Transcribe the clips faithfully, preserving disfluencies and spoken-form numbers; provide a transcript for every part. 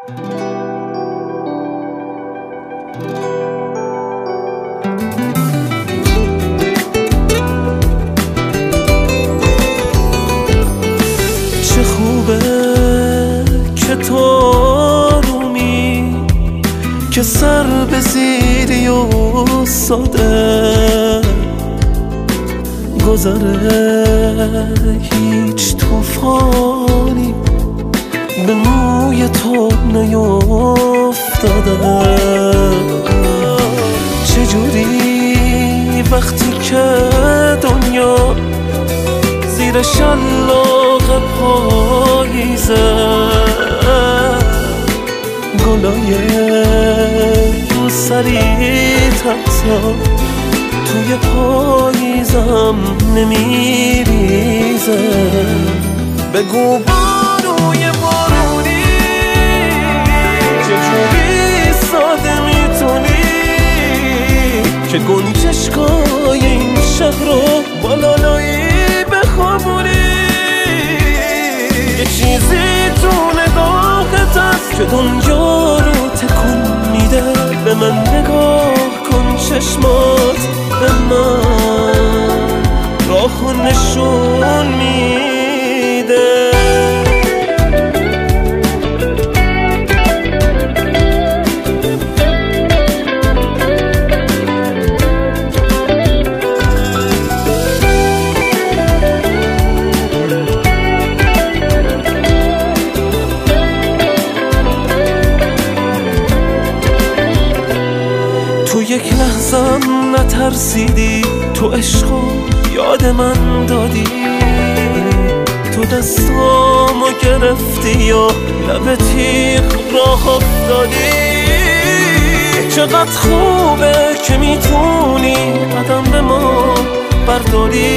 چه خوبه که تو آرومی، که سر به زیری و ساده گذره هیچ توفانی به موی تو نیفتاده. چجوری وقتی که دنیا زیر شلاق پاییزه، گلای روسری حتی توی پاییزم نمیریزه. بگو بانوی بارونی چجوری ساده میتونی که گنجشگاه این شهر رو با لالایی بخوابونی. یه چیزی تو نگاهت هست که دنیا رو تکون میده. به من نگاه کن، چشمات به من راهو نشون میده. تو یک لحظم نترسیدی، تو عشقو یاد من دادی، تو دستامو گرفتی و لب تیغ راه افتادی. چقدر خوبه که میتونی قدم به ما برداری،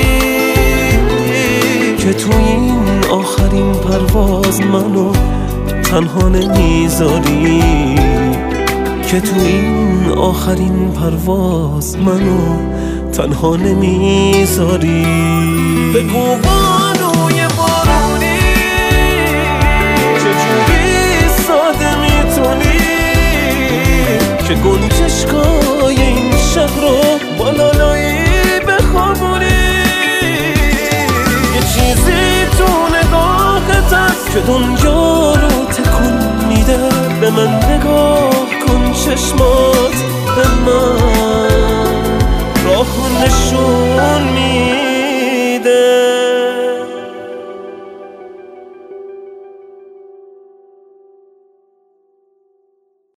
که تو این آخرین پرواز منو تنها نمیذاری، که تو این آخرین پرواز منو تنها نمیذاری. بگو بانوی بارونی چجوری ساده میتونی که گنجشگاه این شهر رو با لالایی بخوابونی. یه چیزی تو نگاهت هست که دنیا رو تکون میده. به من نگاه کن، چشمات به من راهو نشون میده.